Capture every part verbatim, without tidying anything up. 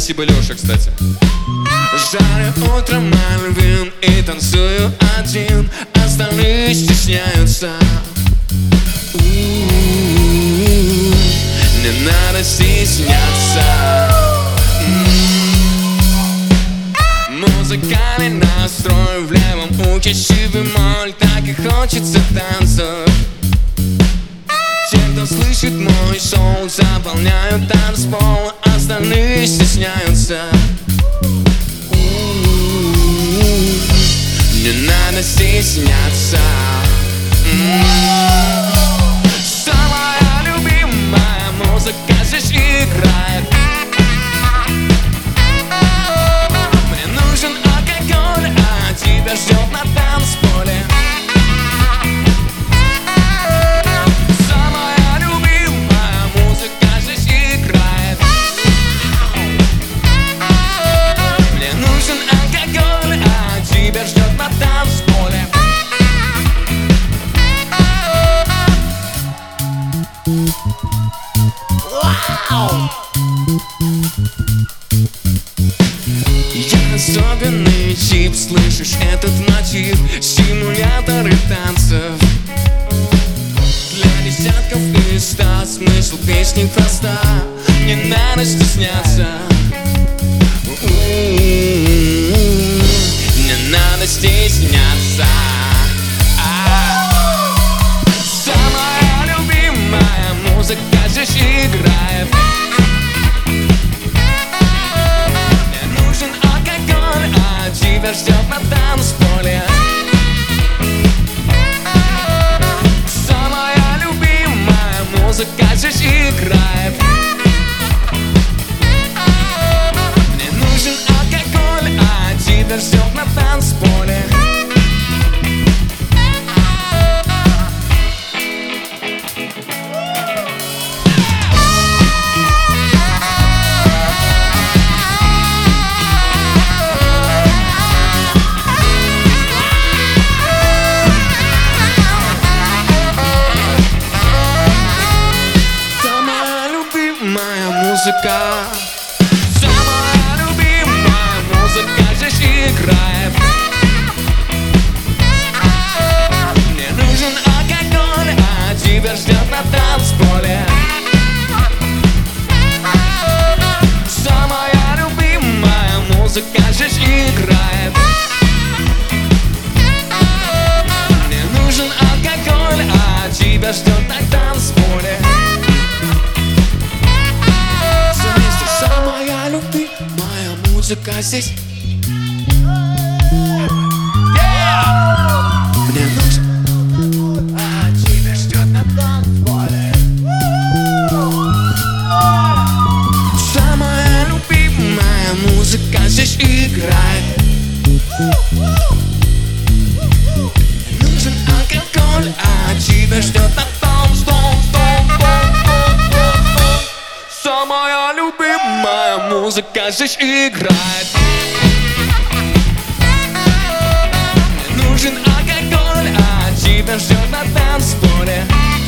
Спасибо, Леша, кстати. Жарю утром Мальвин и танцую один, остальные стесняются. Не надо стесняться. Музыкальный настрой в левом ухе, си бемоль, так и хочется танцев. Те, кто слышит мой соул, заполняют танцпол, остальные стесняются. Не надо стесняться. Самая любимая музыка здесь играет. Мне нужен алкоголь, а тебя ждет на танцполе. Самая любимая музыка здесь играет. Мне нужен алкоголь, а тебя ждет на танцполе. Вау! Я особенный тип, слышишь этот мотив? Симуляторы танцев для десятков и ста. Смысл песни проста, не надо стесняться. Не надо стесняться. Самая любимая музыка здесь играет. Мне нужен алкоголь, а тебя ждет на танцполе. Самая любимая музыка здесь играет. Мне нужен алкоголь, а тебя ждет на танцполе. Музыка, самая любимая музыка здесь играет. Мне нужен алкоголь, а тебя ждет на танцполе. Самая любимая музыка здесь играет. Мне нужен алкоголь, а тебя ждет на танцполе. Самая любимая музыка здесь. Yeah! Мне нужен, а тебя ждет на танцполе. Самая любимая музыка здесь играет. Мне нужен алкоголь, а тебя ждет на Самая любимая музыка здесь играет. Мне нужен алкоголь, а тебя ждет на танцполе.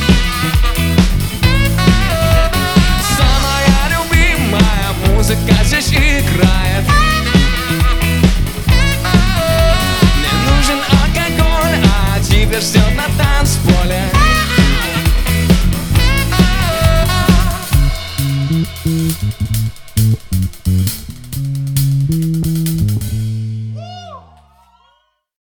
Самая любимая музыка здесь играет. Мне нужен алкоголь, а тебя ждет